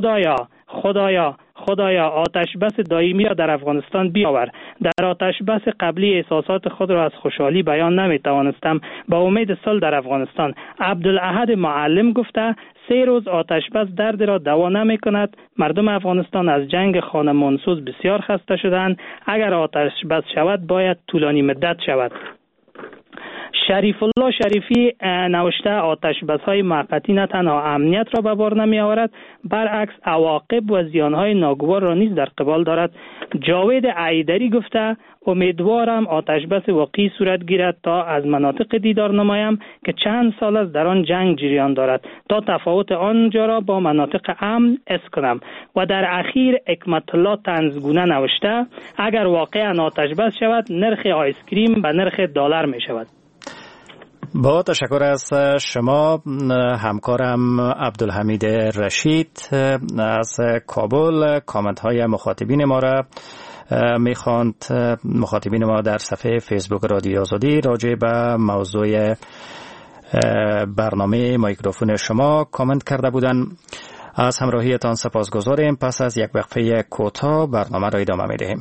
خدایا آتش بس دائمی را در افغانستان بیاور. در آتش بس قبلی احساسات خود را از خوشحالی بیان نمی توانستم. با امید صلح در افغانستان. عبدالاحد معلم گفته 3 روز آتش بس درد را دوا نمی کند. مردم افغانستان از جنگ خانه منسوز بسیار خسته شدند. اگر آتش بس شود باید طولانی مدت شود. شریف الله شریفی نوشته آتش بس‌های موقتی نه تنها امنیت را به بار نمی آورد، برعکس عواقب و زیانهای ناگوار را نیز در قبال دارد. جاوید عیدری گفته امیدوارم آتش بس واقعی صورت گیرد تا از مناطق دیدار نمایم که چند سال از در آن جنگ جریان دارد تا تفاوت آنجا را با مناطق امن حس کنم. و در اخیر حکمت الله طنزگونه نوشته اگر واقعا آتش بس شود نرخ آیس کریم به نرخ دلار می شود. با تشکر از شما. همکارم عبدالحمید رشید از کابل کامنت های مخاطبین ما را میخواند. مخاطبین ما در صفحه فیسبوک رادیو آزادی راجع به موضوع برنامه میکروفون شما کامنت کرده بودند. از همراهیتان سپاسگزاریم. پس از یک وقفه کوتاه برنامه را ادامه میدهیم.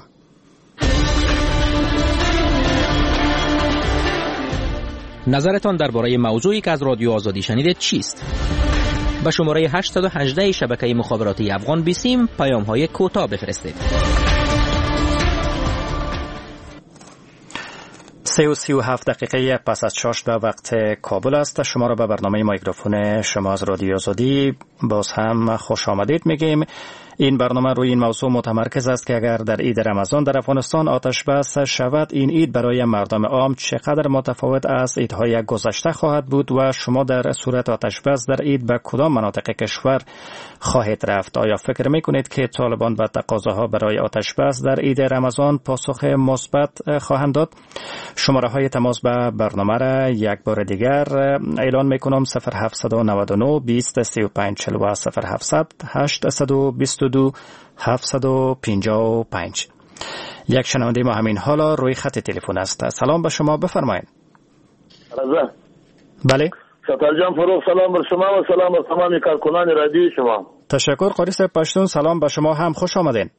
نظرتان درباره موضوعی که از رادیو آزادی شنیدید چیست؟ به شماره 818 شبکه مخابراتی افغان بیسیم پیام‌های کوتاه بفرستید. 37 دقیقه پس از 6 به وقت کابل است. شما را به برنامه میکروفون شما از رادیو آزادی باز هم خوش آمدید میگیم. این برنامه روی این موضوع متمرکز است که اگر در عید رمضان در افغانستان آتش بس شود این عید برای مردم عام چقدر متفاوت از عیدهای گذشته خواهد بود و شما در صورت آتش بس در عید به کدام مناطق کشور خواهید رفت؟ آیا فکر میکنید که طالبان به تقاضاها برای آتش بس در عید رمضان پاسخ مثبت خواهند داد؟ شماره های تماس به برنامه را یک بار دیگر اعلان میکنم: 0799 20 35 40 و 0700 822 755. یک شنونده ما همین حالا روی خط تلفن است. سلام به شما، بفرمایید. رضا. بله. ستار جان فروغ، سلام بر شما و سلام بر تمام کارکنان رادیو شما. تشکر قاری صاحب پشتون. سلام به شما هم، خوش آمدین.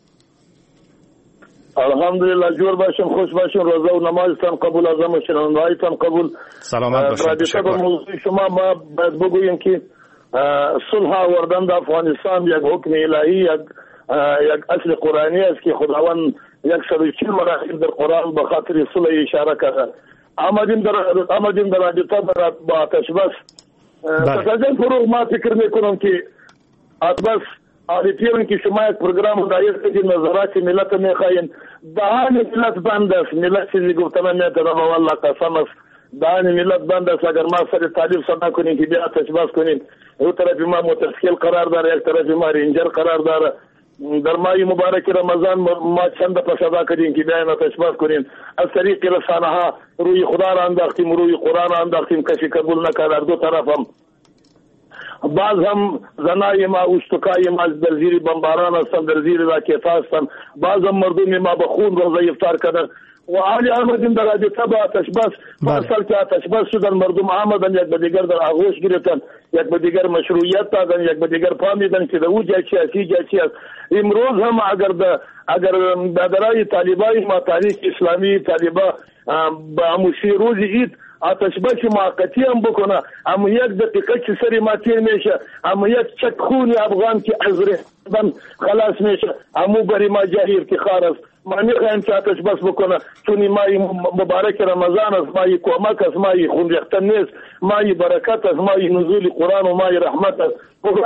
الحمدلله جور باشین، خوش باشین، روزه و نمازتان قبول، اعظم و شنوندهایتان قبول. سلامت باشین. تشکر. به موضوع شما ما باید بگوییم که صلح آوردن در افغانستان یک حکم الهی، یک اصل قرآنی است که خداوند 140 مراحل در قرآن به خاطر صلح اشاره کرده. آمدیم در رابطه با آتش بس. تقاضای فروغ ما فکر میکنم که آتش بس آدیتیون که شما یک پروگرام دایر کردید نظرات ملت میخواین، دهان ملت بند است. ملت چیزی گفتن نمیتونم والله قسم است، دهان ملت بند است. اگر ما سر تعلیف صدا کنیم که بیا آتش بس کنیم، یک طرف ما متسکل قرار داره، یک طرف ما رینجر قرار داره. در ماه مبارک رمضان ما چند پسدا کردیم که بیاین آتش بس کنیم. از طریق رسانه ها روی خدا را انداختیم، روی قرآن انداختیم، کسی قبول نکرد. در دو طرف هم بعض هم زنای ما اشتکای ما در زیر بمباران هستن، در زیر راکت هستن. بعض هم مردم ما به خون روزه افطار کردن و حالی آمدیم در رابطه با آتش بس. اصل که آتش بس شدن، مردم آمدن یک به دیگر در آغوش گرفتن، یک به دیگر مشروعیت دادن، یک به دیگر فهمیدن که او جای چی است، جای چی است. امروز هم اگر برای طالبای ما تاریخ اسلامی طالبا با هموشی روز عید آتش بس موقتی هم بکنه، اما یک دقیقه که سری ما تیر میشه، اما یک چک خون افغان که از رهبن خلاص میشه، اما برای ما جای افتخار است. ما میخوایم که آتش بس بکنه، چون مای مبارک رمضان است، مای کمک است، مای خون ریختن نیست، مای برکت است، مای نزول قرآن و مای رحمت است.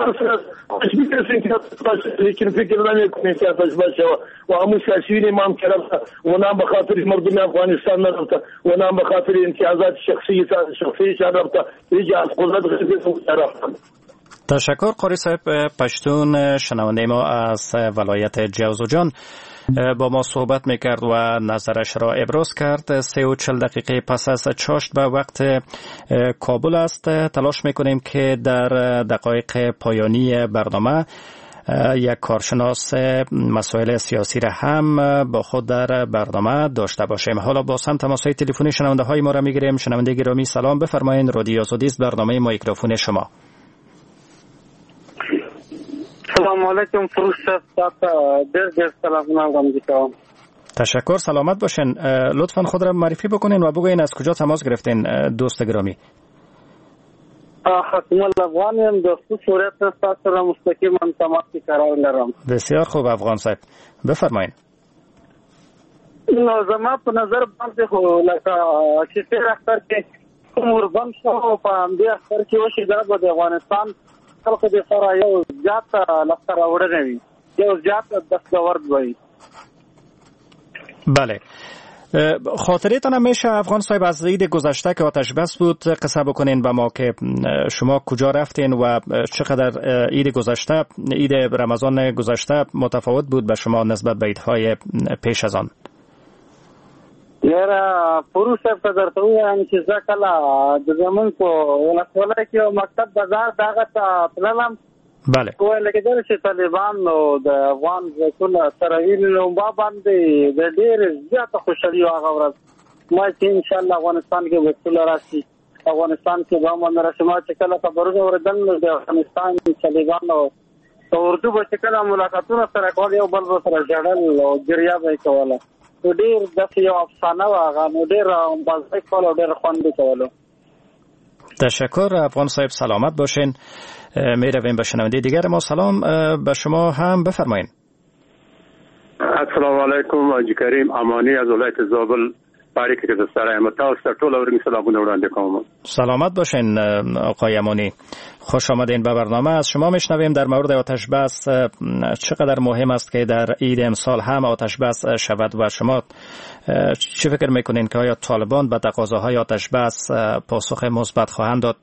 لیکن فکر نمیکنیم که آتش بس شود و همون سیاسیین ما هم کرده و نام به خاطر مردم افغانستان نرفته و نام به خاطر امتیازات شخصی رفته، هیچ از قدرت غیبی رفته. تشکر قاری صاحب. پشتون شنونده ما از ولایت جوزجان با ما صحبت میکرد و نظرش را ابراز کرد. 3:40 دقیقه پس از چاشت به وقت کابل است. تلاش میکنیم که در دقایق پایانی برنامه یک کارشناس مسائل سیاسی را هم با خود در برنامه داشته باشیم. حالا با هم تماس‌های تلفنی شنونده های ما را میگیریم. شنونده گرامی سلام، بفرمایید. رادیو آزادی است، برنامه مایکروفون شما. سلام علیکم فروش صاحب، دیر سلام علیکم. تشکر، سلامت باشین. لطفا خود را معرفی بکنین و بگوین از کجا تماس گرفتین دوست گرامی. حسن الافغانیم، دوست صورت است را مستقیما تماس قرار دارم. بسیار خوب افغان صاحب، بفرمایید. زما په نظر باندې خو لکه چې تیر اختر کې قربان شو په همدې اختر کې وشي دا به د افغانستان خلق د سره یو زیات لښکر راوړنه وي، یو زیات دستاورد وي. بله، خاطرتان میشه افغان صاحب از عید گذشته که آتش بس بود قصه بکنین با ما که شما کجا رفتین و چقدر عید گذشته، عید رمضان گذشته متفاوت بود به شما نسبت به عیدهای پیش از آن؟ یاره پروس صاحب درته وایم چې زه کله د زمون په ولسوالۍ کې یو مکتب بازار دغه ته تللم. بله. ویل کېدل چې طالبان نو د افغان ځکونه سره ویني ما باندې د ډېر زیاته خوشحالي هغه ورځ ما چې انشاءالله افغانستان کې وکړل راشي، افغانستان کې به من راشي. ما چې کله خبرونه اوریدل د افغانستان طالبان او اردو به چې کله ملاقاتونه سره کول یو بل سره جړل او جریه به کوله، ډېر د یو افسانه واغه نو ډېر بازی کول او ډېر خوند کولو. تشکر افغان صاحب، سلامت باشین. می رویم به شنونده دیگر ما. سلام به شما هم، بفرمایید. السلام علیکم. حاجی کریم امانی از ولایت زابل پاری کې د سره متاسف ټول اورنګ سلامونه وړاندې کوم. سلامت باشین آقای امانی، خوش آمدین به برنامه. از شما میشنویم در مورد آتش بس چقدر مهم است که در عید امسال هم آتش بس شود و شما چی فکر میکنین که آیا طالبان به تقاضاهای آتش بس پاسخ مثبت خواهند داد؟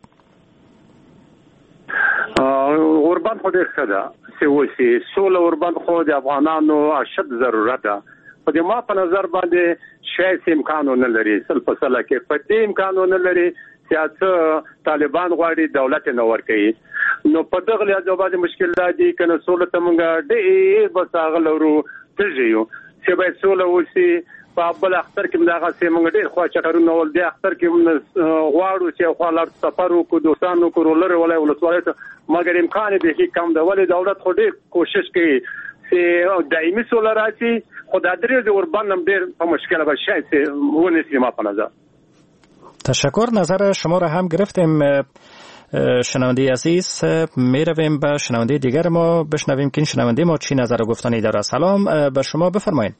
قربان خو دې ښه ده چې وشي سوله قربان خو د افغانانو اشد ضرورت ده. خو د ما په نظر باندې شاید امکانونه لري سل په سله کې په دې امکانونه لري چې طالبان غواړي دولت نه ورکړي. نو په دغه لحاظ باندې مشکلات دي کنه سوله ته مونږ ډېر بس هغه لرو تجيو چې باید سوله وشي. په بل اختر کې دغه سیمه ډېر خو چټرونه ول دي اختر کې غواړو چې خو لار سفر وکړو دوستانو کورولر ولای ولسوالۍ ته مګر امکان به هیڅ کم ده. ولې دولت خو ډېر کوشش کوي چې دایمي سوله راشي، خو د درې د اوربان هم ډېر په مشکل به شاید ونیسي. ما په نظر تشکر، نظر شما را هم گرفتیم. شنونده عزیز، می رویم به شنونده دیگر ما بشنویم که این شنونده ما چی نظر و گفتنی داره. سلام به شما، بفرمایید.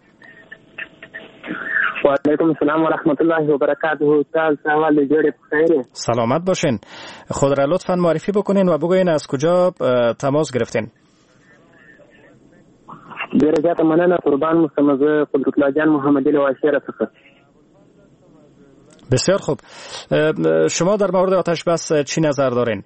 و علیکم السلام و رحمت الله و برکاته. استاد سوال جوړ بخیر. سلامت باشین. خود را لطفاً معرفی بکنین و بگوین از کجا تماس گرفتین. ډیره زیاته مننه. قربان مستمزه قدرت الله جان محمدی له واشره څخه. بسیار خوب. شما در مورد آتش بس چی نظر دارین؟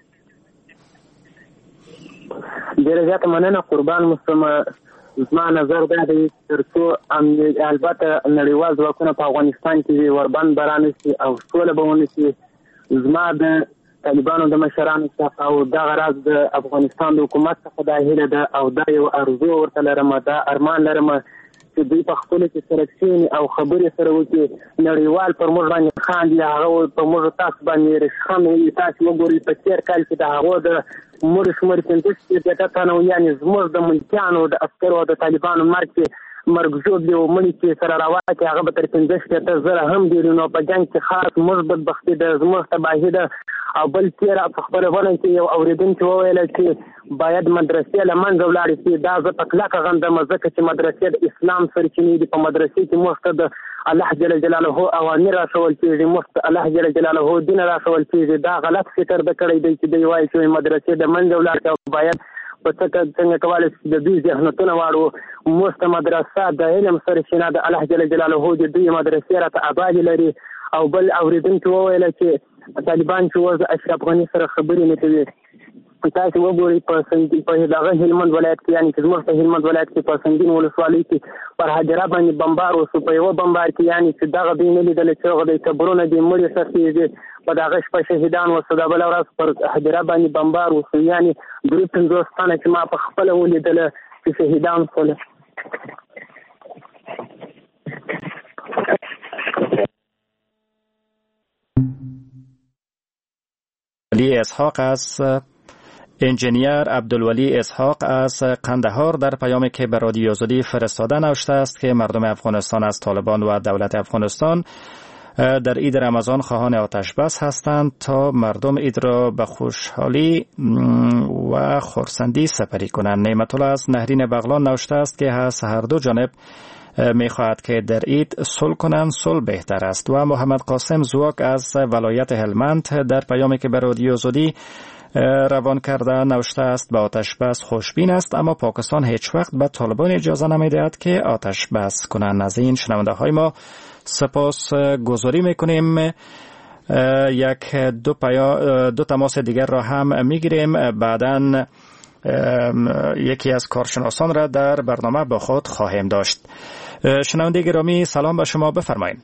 ډیره زیاته مننه قربان مستمزه. زما نظر دا دی ترڅو البته نړیوال ځواکونه په افغانستان کې وربند برانه شي او سوله به ونشي، زما د طالبانو د مشرانو څخه او دغه راز د افغانستان د حکومت څخه دا هیله ده او دا یو ارزو ورته لرم، دا ارمان لرم چې دوی په خپلو کې سره کښېني او خبرې سره وکړي. نړیوال پر موږ باندې خاندي، هغه په موږ تاسو باندې رشخند وي. تاسو وګورئ په تېر کال کې د هغو د مړو شمېر 50 تنه یعنې زموږ د ملکیانو د عسکرو او د طالبانو مرګ کې مرګ ژوب دی او مړي چې سره راواچي هغه به تر 50 زره هم ډېر نو په جنګ کې خاص موږ بدبختي ده، زموږ تباهي ده. او بل تېره په خپرونه کې یو اورېدونکي وویله چې باید مدرسې له منځه ولاړې شي. دا زه په کلکه غندم، ځکه چې مدرسې د اسلام سرچینې دي. په مدرسې کې موږ ته د الله جل جلاله اوامر راښول کېږي، موږ ته الله جل جلاله دین راښول کېږي. دا غلط فکر د کړی دی چې دوی وایي چې مدرسې د منځه ولاړ شي او باید په څنګه کولی شي د دوی ذهنیتونه واړو. موږ ته مدرسه د علم سرچینه د الله جل جلاله د دوی مدرسې راته ابادې لري. او بل اورېدونکي وویله چې طالبان چې وضع اشرف غني سره خبرې نه کوي. تاسو وګورئ په دغه هلمند ولایت کې یعنی چې زموږ په هلمند ولایت کې په سنګین ولسوالۍ کې پر هجره باندې بمبار وشو. په یوه بمبار کې یعنی چې دغه دوی نه لیدل چې هغه د قبرونه دي مړي ښخېږي په دغه شپه شهیدان وشو. د بله ورځ پر هجره باندې بمبار وشو یعنی 53 تنه چې ما په خپله ولیدله چې شهیدان شول. علی اسحاق از انجینیر عبدالولی اسحاق از قندهار در پیامی که به رادیو آزادی فرستاده نوشته است که مردم افغانستان از طالبان و دولت افغانستان در عید رمضان خواهان آتش بس هستند تا مردم عید را به خوشحالی و خرسندی سپری کنند. نعمت الله از نهرین بغلان نوشته است که هر دو جانب میخواهد که در عید صلح کنند، صلح بهتر است. و محمد قاسم زواک از ولایت هلمند در پیامی که به رادیو آزادی روان کرده نوشته است به آتش بس خوشبین است، اما پاکستان هیچ وقت به طالبان اجازه نمیدهد که آتش بس کنند. از این شنونده های ما سپاس گذاری میکنیم. دو تماس دیگر را هم میگیریم. بعداً یکی از کارشناسان را در برنامه با خود خواهیم داشت. شنونده گرامی سلام به شما، بفرمایید.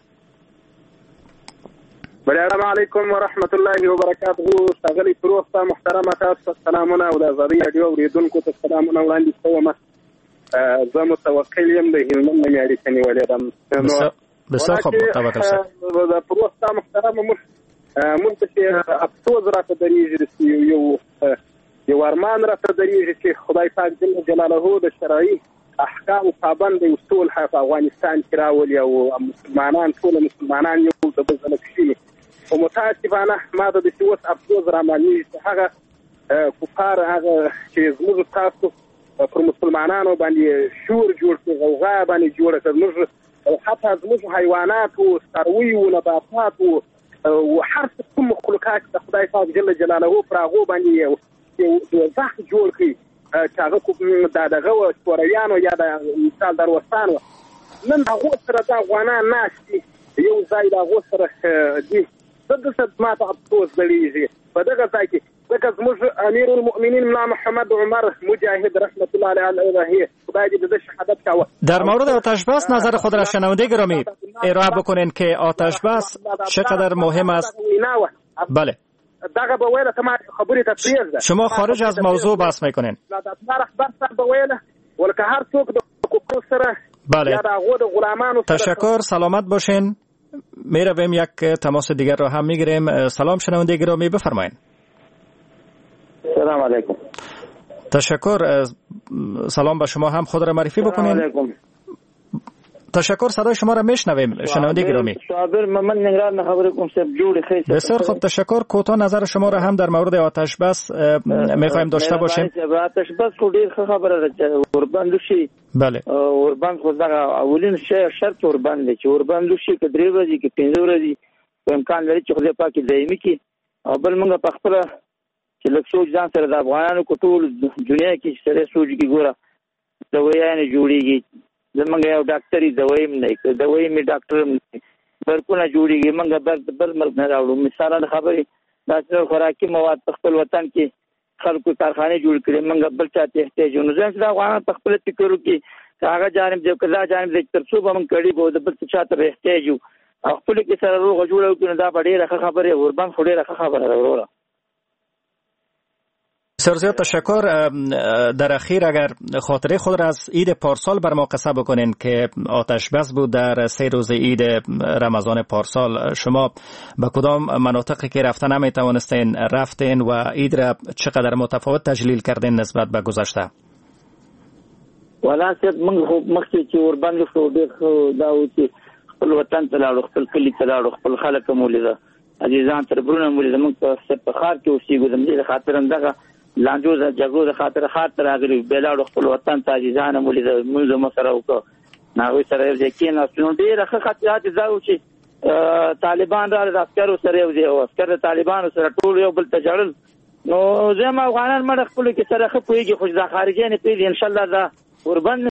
السلام علیکم و رحمت الله و برکاته. ښاغلی فروغ صاحب محترمه، تاسو ته سلامونه او د آزادۍ راډیو اورېدونکو ته سلامونه وړاندې کوم. زه متوکل یم، د هلمند نه مې اړیکه نیولې ده. بسیار خوب، توکل صاحب. د فروغ صاحب محترمه، موږ ته چې افسوس راته درېږي، یو ارمان راته درېږي چې خدای پاک جل جلاله د شرعي احکامو پابند یو صلح په افغانستان کې راولي او مسلمانان ټول مسلمانان یو د بل ځای شي. او متاسفانه ما د دې اوس افسوس را ماني چې هغه کفار هغه چې زموږ تاسو پر مسلمانانو باندې شور جوړ کړي، غوغا باندې جوړ کړي، موږ حتی زموږ حیوانات او څاروي او نباتات او هر څه مخلوقات د خدای پاک جل جلاله پر هغه باندې یو ځخ جوړ کړي چې هغه کوم دغه سوریانو یا د مثال دروستانو نن هغه سره د افغانان ناشتي یو ځای د هغه سره دي. دغه ما ته افسوس درېږي په دغه ځای کې ځکه زموږ امیر المؤمنین ملا محمد عمر مجاهد رحمت الله علیه خدای دې د شهادت کاوه. در مورد آتش بس نظر خود را شنونده گرامی ارائه بکنین که آتش بس چقدر مهم است. بله دغه به ویله ته ما خبرې ته پرېږده. شما خارج از موضوع بحث میکنین. دا اخبار صاحب به ویله ولکه هر څوک د حقوقو سره بله. یا د هغو د غلامانو سره. تشکر، سلامت باشین. میرویم یک تماس دیگر را هم میگیریم. سلام شنونده گرامی، بفرمایید. سلام علیکم. تشکر، سلام به شما هم. خود را معرفی بکنین. سلام علیکم. تشکر، صدای شما را میشنویم شنونده گرامی. صابر محمد نگران نه خبر کوم سب جوړ خیر. بسیار خوب، تشکر. کوتاه نظر شما را هم در مورد آتش بس میخوایم داشته باشیم. آتش بس کو ډیر خبره ده. اوربند شي. بله. اوربند خو دا اولین شرط اوربند دی چې اوربند شي که 3 ورځې کې 15 ورځې امکان لري چې خدای پاک دایمي کی. او بل موږ په خپل چې لکه سوچ ځان سره د افغانانو کو ټول دنیا کې سره سوچ کی ګوره دویانه جوړیږي. زمونږ یو ډاکټري دوایم نه دوایم ډاکټر برکونه جوړیږي. موږ بل ملک نه راوړو. مثال خبرې دا خوراکي مواد په خپل وطن کې خلکو کارخانه جوړ کړي، موږ بل چاته احتیاج نه ځکه دا غواړم په خپل فکر کې هغه جانب دې کله جانب دې تر څو به موږ کړي به د بل چاته احتیاج او خپل کې سره روغ جوړو کنه. دا ډېره خبره اوربان خو ډېره خبره وروره. بسیار زیاد تشکر. در اخیر اگر خاطره خود را از عید پارسال بر ما قصه بکنین که آتش بس بود در 3 روز عید رمضان پارسال، شما به کدام مناطقی که رفته نمیتوانستین رفتین و عید را چقدر متفاوت تجلیل کردین نسبت به گذشته؟ ولا سید موږ مخکې چې اوربند شو ډېر دا و چې خپل وطن ته لاړو، خپل کلي ته لاړو، خپل خلک مو لیده، عزیزان تر برونه مو لیده. موږ په ښار کې اوسېږو، د دې خاطر همدغه لانجو د جګړو د خاطر راغلي بلاړو خپل وطن ته عزیزان مو لیده. موږ هم سره وکړو ناوې سره یو ځای کېناستو. ډېره ښه خاطرات دا و چې طالبان را د عسکرو سره یو ځای او عسکر د طالبانو سره ټول یو بل ته جړل. نو زه ما افغانان مړه خپلو کې سره ښه پوهېږي، خو دا خارجیان یې پوهېږي. انشاءالله دا اوربند